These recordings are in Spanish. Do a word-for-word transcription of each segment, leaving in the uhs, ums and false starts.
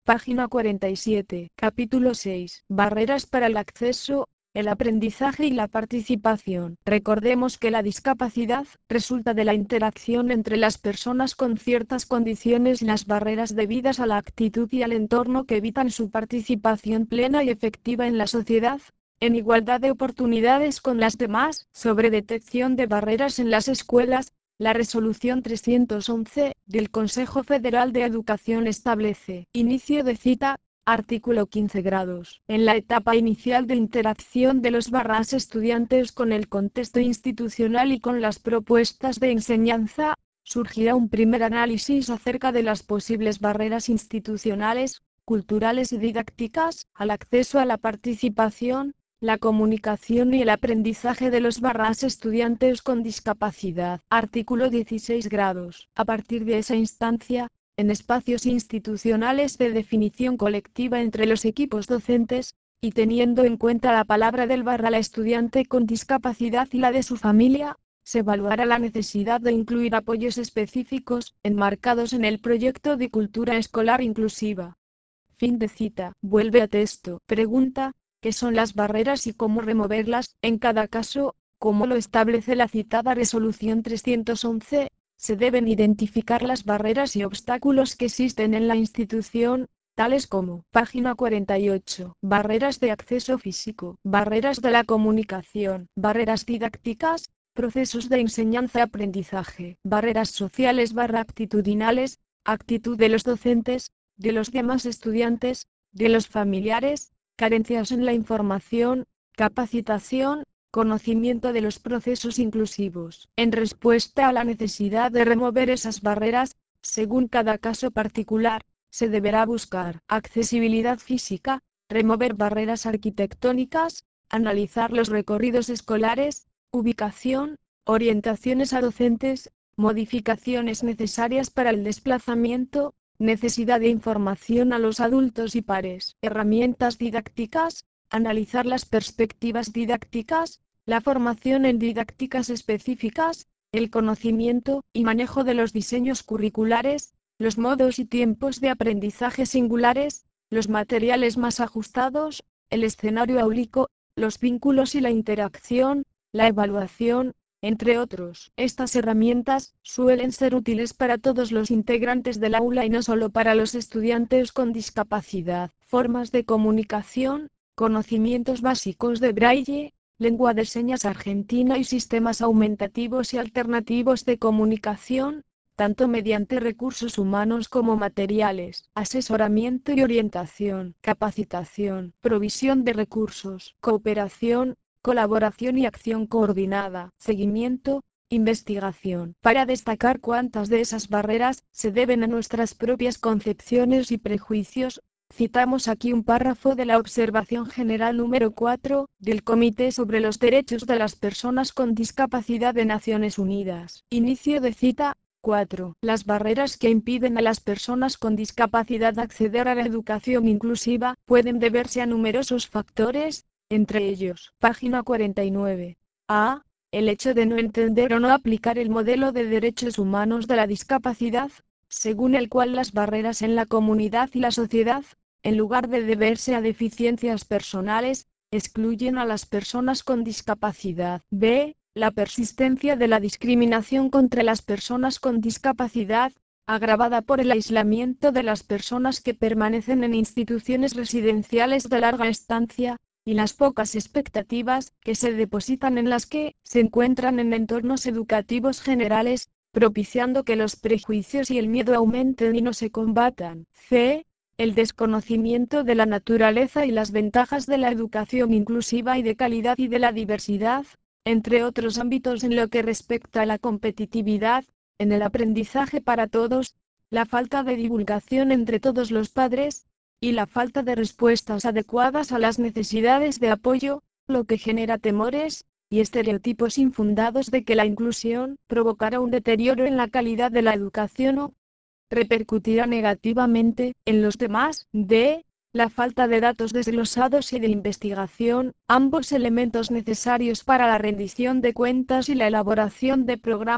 Página cuarenta y siete. Capítulo seis. Barreras para el acceso, el aprendizaje y la participación. Recordemos que la discapacidad resulta de la interacción entre las personas con ciertas condiciones y las barreras debidas a la actitud y al entorno que evitan su participación plena y efectiva en la sociedad, en igualdad de oportunidades con las demás. Sobre detección de barreras en las escuelas, la Resolución trescientos once, del Consejo Federal de Educación establece, inicio de cita, artículo quince grados. En la etapa inicial de interacción de los barras estudiantes con el contexto institucional y con las propuestas de enseñanza, surgirá un primer análisis acerca de las posibles barreras institucionales, culturales y didácticas, al acceso a la participación, la comunicación y el aprendizaje de los barras estudiantes con discapacidad. Artículo dieciséis grados. A partir de esa instancia, en espacios institucionales de definición colectiva entre los equipos docentes, y teniendo en cuenta la palabra del barra la estudiante con discapacidad y la de su familia, se evaluará la necesidad de incluir apoyos específicos, enmarcados en el proyecto de cultura escolar inclusiva. Fin de cita. Vuelve a texto. Pregunta: ¿qué son las barreras y cómo removerlas? En cada caso, como lo establece la citada Resolución trescientos once, se deben identificar las barreras y obstáculos que existen en la institución, tales como, página cuarenta y ocho, barreras de acceso físico, barreras de la comunicación, barreras didácticas, procesos de enseñanza-aprendizaje, barreras sociales barra actitudinales, actitud de los docentes, de los demás estudiantes, de los familiares, carencias en la información, capacitación, conocimiento de los procesos inclusivos. En respuesta a la necesidad de remover esas barreras, según cada caso particular, se deberá buscar accesibilidad física, remover barreras arquitectónicas, analizar los recorridos escolares, ubicación, orientaciones a docentes, modificaciones necesarias para el desplazamiento, necesidad de información a los adultos y pares, herramientas didácticas, analizar las perspectivas didácticas, la formación en didácticas específicas, el conocimiento y manejo de los diseños curriculares, los modos y tiempos de aprendizaje singulares, los materiales más ajustados, el escenario áulico, los vínculos y la interacción, la evaluación, entre otros. Estas herramientas suelen ser útiles para todos los integrantes del aula y no solo para los estudiantes con discapacidad. Formas de comunicación, conocimientos básicos de braille, lengua de señas argentina y sistemas aumentativos y alternativos de comunicación, tanto mediante recursos humanos como materiales, asesoramiento y orientación, capacitación, provisión de recursos, cooperación, colaboración y acción coordinada, seguimiento, investigación. Para destacar cuántas de esas barreras se deben a nuestras propias concepciones y prejuicios, citamos aquí un párrafo de la Observación General número cuatro, del Comité sobre los Derechos de las Personas con Discapacidad de Naciones Unidas. Inicio de cita. cuatro. Las barreras que impiden a las personas con discapacidad acceder a la educación inclusiva pueden deberse a numerosos factores, entre ellos, página cuarenta y nueve. A. El hecho de no entender o no aplicar el modelo de derechos humanos de la discapacidad, según el cual las barreras en la comunidad y la sociedad, en lugar de deberse a deficiencias personales, excluyen a las personas con discapacidad. B. La persistencia de la discriminación contra las personas con discapacidad, agravada por el aislamiento de las personas que permanecen en instituciones residenciales de larga estancia, y las pocas expectativas que se depositan en las que se encuentran en entornos educativos generales, propiciando que los prejuicios y el miedo aumenten y no se combatan. C. El desconocimiento de la naturaleza y las ventajas de la educación inclusiva y de calidad y de la diversidad, entre otros ámbitos en lo que respecta a la competitividad, en el aprendizaje para todos, la falta de divulgación entre todos los padres, y la falta de respuestas adecuadas a las necesidades de apoyo, lo que genera temores y estereotipos infundados de que la inclusión provocará un deterioro en la calidad de la educación o repercutirá negativamente en los demás. D. La falta de datos desglosados y de investigación, ambos elementos necesarios para la rendición de cuentas y la elaboración de programas,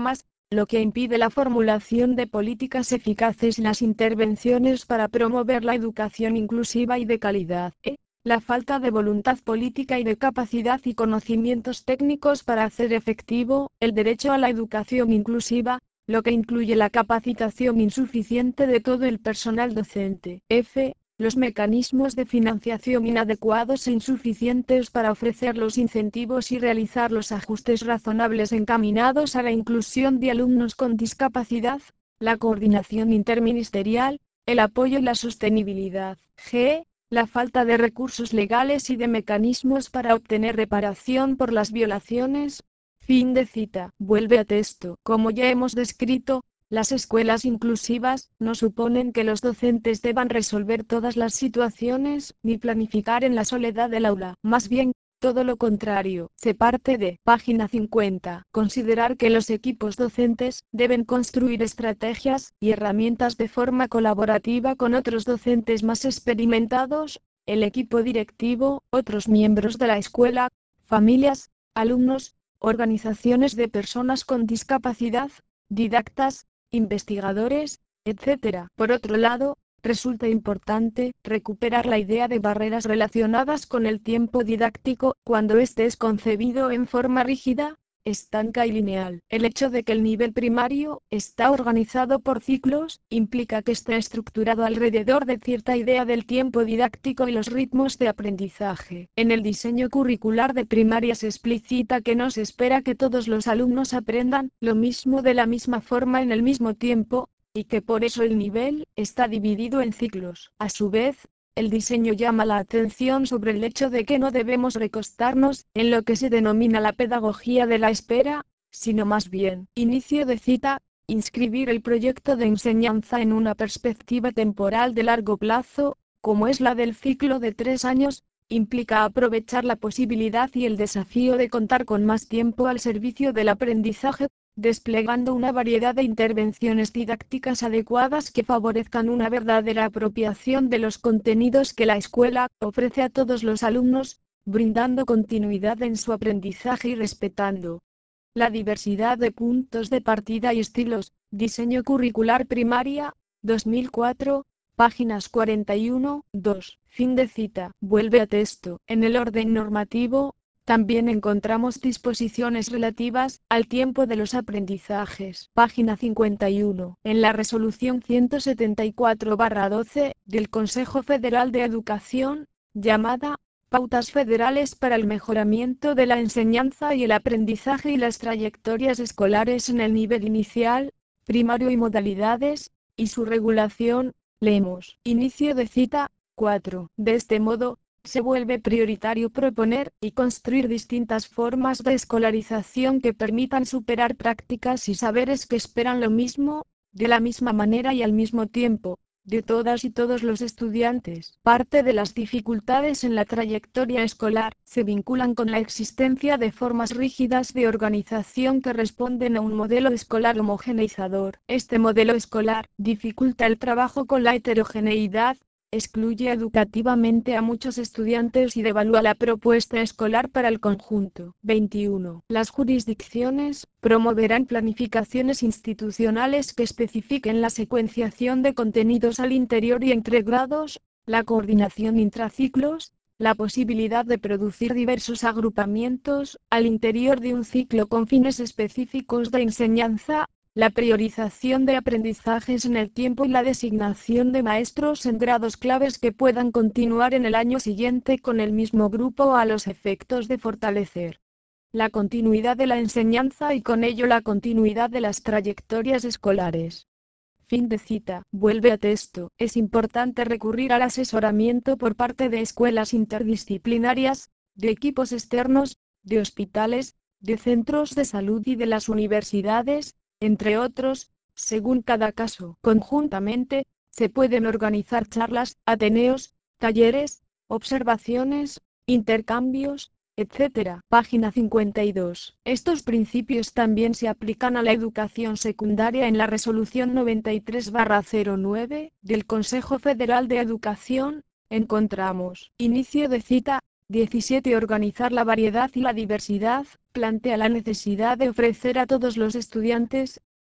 lo que impide la formulación de políticas eficaces y las intervenciones para promover la educación inclusiva y de calidad. E. La falta de voluntad política y de capacidad y conocimientos técnicos para hacer efectivo el derecho a la educación inclusiva, lo que incluye la capacitación insuficiente de todo el personal docente. F. Los mecanismos de financiación inadecuados e insuficientes para ofrecer los incentivos y realizar los ajustes razonables encaminados a la inclusión de alumnos con discapacidad, la coordinación interministerial, el apoyo y la sostenibilidad. G. La falta de recursos legales y de mecanismos para obtener reparación por las violaciones. Fin de cita. Vuelve a texto. Como ya hemos descrito, las escuelas inclusivas no suponen que los docentes deban resolver todas las situaciones, ni planificar en la soledad del aula. Más bien, todo lo contrario. Se parte de, página cincuenta, considerar que los equipos docentes deben construir estrategias y herramientas de forma colaborativa con otros docentes más experimentados, el equipo directivo, otros miembros de la escuela, familias, alumnos, organizaciones de personas con discapacidad, didactas, investigadores, etcétera. Por otro lado, resulta importante recuperar la idea de barreras relacionadas con el tiempo didáctico cuando éste es concebido en forma rígida, estanca y lineal. El hecho de que el nivel primario está organizado por ciclos implica que está estructurado alrededor de cierta idea del tiempo didáctico y los ritmos de aprendizaje. En el diseño curricular de primaria se explicita que no se espera que todos los alumnos aprendan lo mismo de la misma forma en el mismo tiempo, y que por eso el nivel está dividido en ciclos. A su vez, el diseño llama la atención sobre el hecho de que no debemos recostarnos en lo que se denomina la pedagogía de la espera, sino más bien, inicio de cita, inscribir el proyecto de enseñanza en una perspectiva temporal de largo plazo, como es la del ciclo de tres años, implica aprovechar la posibilidad y el desafío de contar con más tiempo al servicio del aprendizaje, desplegando una variedad de intervenciones didácticas adecuadas que favorezcan una verdadera apropiación de los contenidos que la escuela ofrece a todos los alumnos, brindando continuidad en su aprendizaje y respetando la diversidad de puntos de partida y estilos. Diseño curricular primaria, dos mil cuatro, páginas cuarenta y uno, dos. Fin de cita. Vuelve a texto. En el orden normativo, también encontramos disposiciones relativas al tiempo de los aprendizajes. Página cincuenta y uno. En la resolución ciento setenta y cuatro barra doce del Consejo Federal de Educación, llamada Pautas Federales para el Mejoramiento de la Enseñanza y el Aprendizaje y las Trayectorias Escolares en el Nivel Inicial, Primario y Modalidades, y su regulación, leemos. Inicio de cita, cuatro. De este modo, se vuelve prioritario proponer y construir distintas formas de escolarización que permitan superar prácticas y saberes que esperan lo mismo, de la misma manera y al mismo tiempo, de todas y todos los estudiantes. Parte de las dificultades en la trayectoria escolar se vinculan con la existencia de formas rígidas de organización que responden a un modelo escolar homogeneizador. Este modelo escolar dificulta el trabajo con la heterogeneidad, excluye educativamente a muchos estudiantes y devalúa la propuesta escolar para el conjunto. veintiuno. Las jurisdicciones promoverán planificaciones institucionales que especifiquen la secuenciación de contenidos al interior y entre grados, la coordinación intraciclos, la posibilidad de producir diversos agrupamientos al interior de un ciclo con fines específicos de enseñanza, la priorización de aprendizajes en el tiempo y la designación de maestros en grados claves que puedan continuar en el año siguiente con el mismo grupo a los efectos de fortalecer la continuidad de la enseñanza y con ello la continuidad de las trayectorias escolares. Fin de cita. Vuelve a texto. Es importante recurrir al asesoramiento por parte de escuelas interdisciplinarias, de equipos externos, de hospitales, de centros de salud y de las universidades, entre otros, según cada caso. Conjuntamente, se pueden organizar charlas, ateneos, talleres, observaciones, intercambios, etcétera. Página cincuenta y dos. Estos principios también se aplican a la educación secundaria en la resolución noventa y tres barra cero nueve del Consejo Federal de Educación. Encontramos, inicio de cita, diecisiete. Organizar la variedad y la diversidad, plantea la necesidad de ofrecer a todos los estudiantes,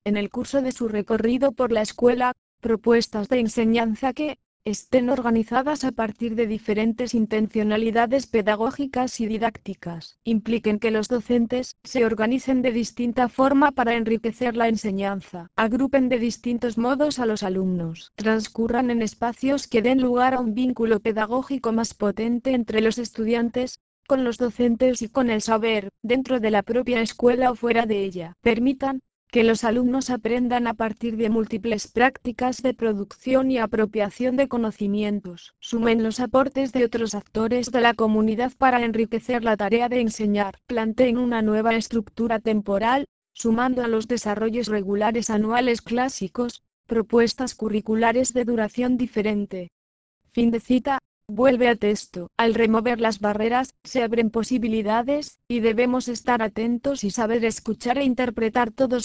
en el curso de su recorrido por la escuela, propuestas de enseñanza que estén organizadas a partir de diferentes intencionalidades pedagógicas y didácticas, impliquen que los docentes se organicen de distinta forma para enriquecer la enseñanza, agrupen de distintos modos a los alumnos, transcurran en espacios que den lugar a un vínculo pedagógico más potente entre los estudiantes, con los docentes y con el saber, dentro de la propia escuela o fuera de ella, permitan que los alumnos aprendan a partir de múltiples prácticas de producción y apropiación de conocimientos, sumen los aportes de otros actores de la comunidad para enriquecer la tarea de enseñar, planteen una nueva estructura temporal, sumando a los desarrollos regulares anuales clásicos, propuestas curriculares de duración diferente. Fin de cita. Vuelve a texto. Al remover las barreras, se abren posibilidades, y debemos estar atentos y saber escuchar e interpretar todos